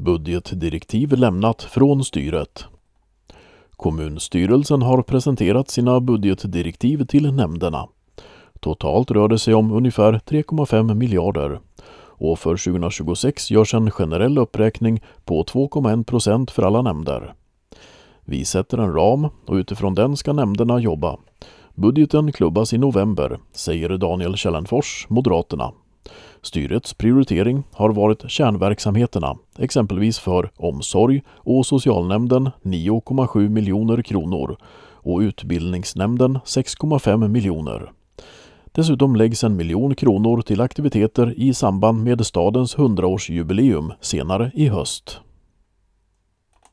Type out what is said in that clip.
Budgetdirektiv lämnat från styret. Kommunstyrelsen har presenterat sina budgetdirektiv till nämnderna. Totalt rör det sig om ungefär 3,5 miljarder. Och för 2026 görs en generell uppräkning på 2,1% för alla nämnder. Vi sätter en ram och utifrån den ska nämnderna jobba. Budgeten klubbas i november, säger Daniel Källenfors, Moderaterna. Styrets prioritering har varit kärnverksamheterna, exempelvis för omsorg och socialnämnden 9,7 miljoner kronor och utbildningsnämnden 6,5 miljoner. Dessutom läggs 1 miljon kronor till aktiviteter i samband med stadens 100-årsjubileum senare i höst.